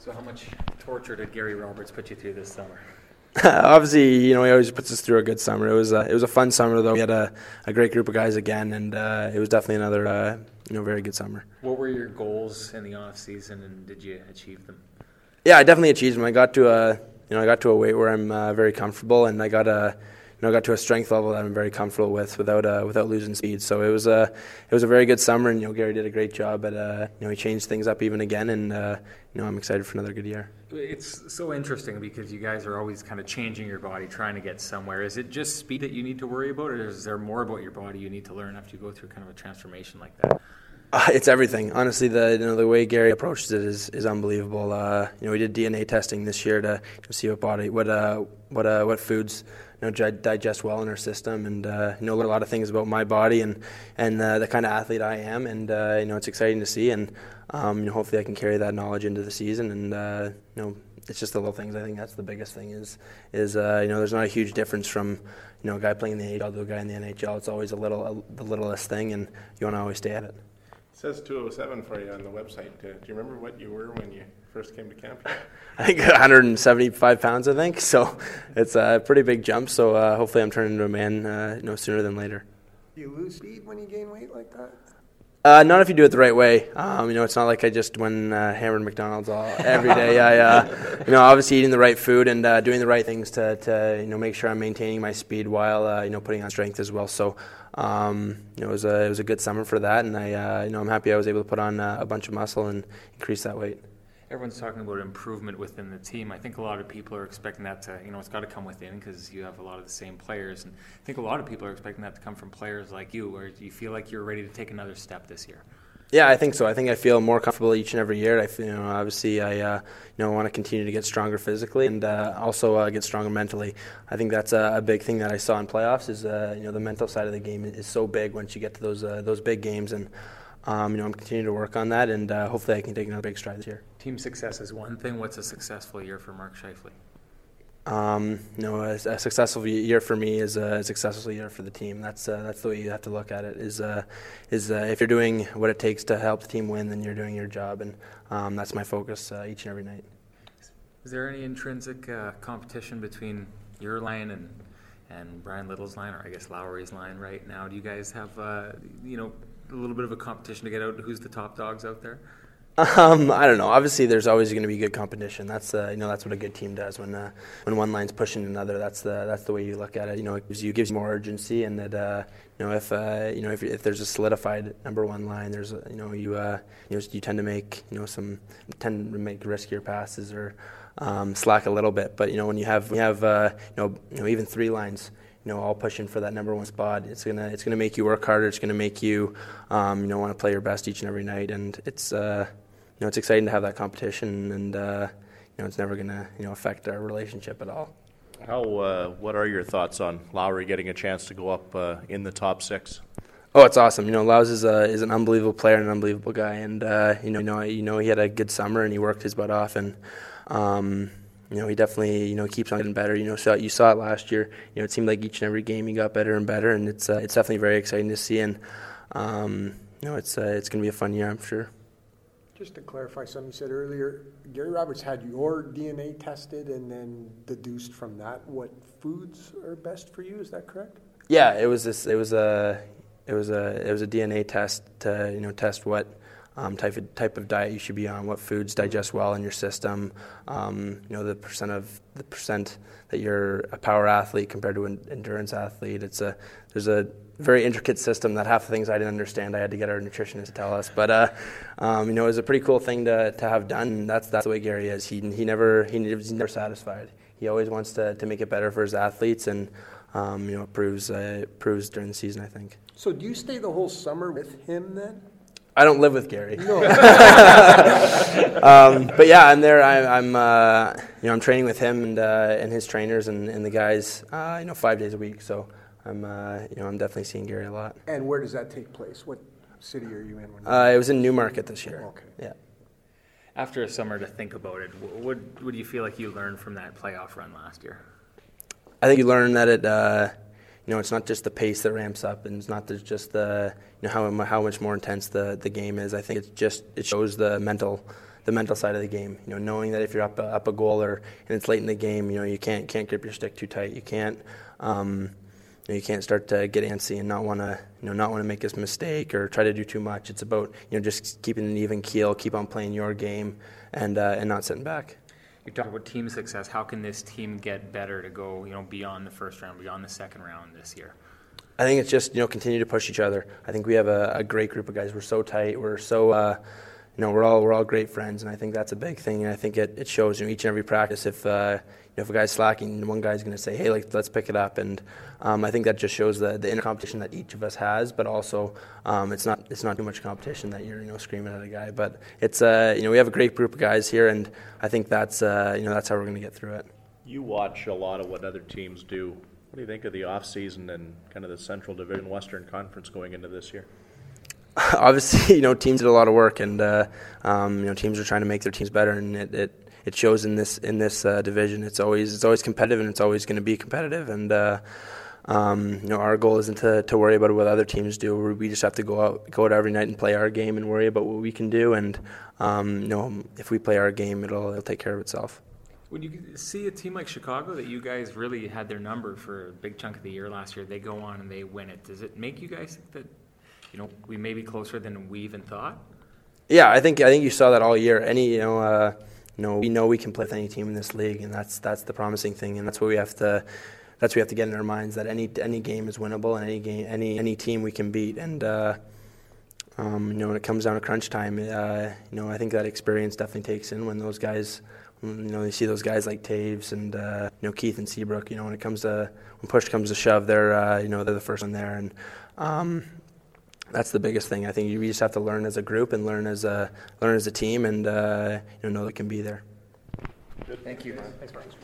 So how much torture did Gary Roberts put you through this summer? Obviously, he always puts us through a good summer. It was a fun summer, though. We had a great group of guys again, and it was definitely another very good summer. What were your goals in the off season, and did you achieve them? Yeah, I definitely achieved them. I got to a weight where I'm very comfortable, and I got to a strength level that I'm very comfortable with without losing speed. So it was a very good summer, and Gary did a great job at he changed things up even again, and I'm excited for another good year. It's so interesting because you guys are always kind of changing your body, trying to get somewhere. Is it just speed that you need to worry about, or is there more about your body you need to learn after you go through kind of a transformation like that? It's everything. Honestly, the way Gary approaches it is unbelievable. We did DNA testing this year to see what foods digest well in our system, and learn a lot of things about my body and the kind of athlete I am, and it's exciting to see, and hopefully I can carry that knowledge into the season, and it's just the little things. I think that's the biggest thing is there's not a huge difference from a guy playing in the AHL to a guy in the NHL. It's always the littlest thing, and you want to always stay at it. It says 207 for you on the website. Do you remember what you were when you first came to camp? I think 175 pounds, I think. So it's a pretty big jump. So hopefully I'm turning into a man sooner than later. Do you lose speed when you gain weight like that? Not if you do it the right way. It's not like I just went hammered McDonald's every day. Obviously eating the right food and doing the right things to make sure I'm maintaining my speed while putting on strength as well. So it was a good summer for that, and I'm happy I was able to put on a bunch of muscle and increase that weight. Everyone's talking about improvement within the team. I think a lot of people are expecting that to, it's got to come within because you have a lot of the same players. And I think a lot of people are expecting that to come from players like you, where you feel like you're ready to take another step this year. Yeah, I think so. I think I feel more comfortable each and every year. I feel, obviously, I want to continue to get stronger physically and also get stronger mentally. I think that's a big thing that I saw in playoffs. Is the mental side of the game is so big once you get to those big games, and I'm continuing to work on that, and hopefully I can take another big stride this year. Team success is one thing. What's a successful year for Mark Scheifele? A successful year for me is a successful year for the team. That's the way you have to look at it. Is if you're doing what it takes to help the team win, then you're doing your job, and that's my focus each and every night. Is there any intrinsic competition between your line and Brian Little's line, or I guess Lowry's line right now? Do you guys have a little bit of a competition to get out who's the top dogs out there? I don't know. Obviously, there's always going to be good competition. That's that's what a good team does when one line's pushing another. That's the way you look at it. It gives you more urgency, and that if there's a solidified number one line, there's you tend to make make riskier passes or slack a little bit. But when you have even three lines, all pushing for that number one spot, it's gonna make you work harder. It's gonna make you want to play your best each and every night, and it's exciting to have that competition, and it's never gonna affect our relationship at all. What are your thoughts on Lowry getting a chance to go up in the top six? Oh, it's awesome. Lows is an unbelievable player and an unbelievable guy, and he had a good summer and he worked his butt off, and he definitely keeps on getting better. So you saw it last year. It seemed like each and every game he got better and better, and it's definitely very exciting to see. And it's going to be a fun year, I'm sure. Just to clarify something you said earlier, Gary Roberts had your DNA tested and then deduced from that what foods are best for you. Is that correct? Yeah, it was a DNA test to test what type of diet you should be on, what foods digest well in your system, the percent that you're a power athlete compared to an endurance athlete. There's a very intricate system that half the things I didn't understand I had to get our nutritionist to tell us. But it was a pretty cool thing to have done. And that's the way Gary is. He's never satisfied. He always wants to make it better for his athletes, and it proves during the season, I think. So do you stay the whole summer with him then? I don't live with Gary. No. But yeah, I'm there. I'm training with him and his trainers and the guys 5 days a week. So I'm definitely seeing Gary a lot. And where does that take place? What city are you in? It was in Newmarket this year. Okay. Yeah. After a summer to think about it, what do you feel like you learned from that playoff run last year? I think you learn that it's not just the pace that ramps up, and it's not just the how much more intense the game is. I think it shows the mental the mental side of the game. You know, knowing that if you're up a goal and it's late in the game, you know, you can't grip your stick too tight. You can't you can't start to get antsy and not want to make this mistake or try to do too much. It's about, you know, just keeping an even keel, keep on playing your game, and not sitting back. You talk about team success. How can this team get better to go, you know, beyond the first round, beyond the second round this year? I think it's just, you know, continue to push each other. I think we have a great group of guys. We're so tight. We're so you know, we're all great friends, and I think that's a big thing. And I think it shows, you know, each and every practice. If you know, if a guy's slacking, one guy's going to say, "Hey, let's pick it up." And I think that just shows the inner competition that each of us has. But also, it's not too much competition that you're, you know, screaming at a guy. But it's you know, we have a great group of guys here, and I think that's you know, that's how we're going to get through it. You watch a lot of what other teams do. What do you think of the off season and kind of the Central Division Western Conference going into this year? Obviously, you know, teams did a lot of work, and you know, teams are trying to make their teams better, and it shows in this division. It's always competitive, and it's always going to be competitive. And you know, our goal isn't to worry about what other teams do. We just have to go out every night and play our game and worry about what we can do. And you know, if we play our game, it'll take care of itself. When you see a team like Chicago that you guys really had their number for a big chunk of the year last year, they go on and they win it. Does it make you guys think that, you know, we may be closer than we even thought? Yeah, I think you saw that all year. We know we can play with any team in this league, and that's the promising thing, and that's what we have to get in our minds, that any game is winnable, and any team we can beat. And you know, when it comes down to crunch time, you know, I think that experience definitely takes in when those guys, you know, you see those guys like Taves and you know, Keith and Seabrook. You know, when push comes to shove, they're you know, they're the first one there, and that's the biggest thing. I think we just have to learn as a group and learn as a team, and you know that can be there. Thank you. Thanks, Brian.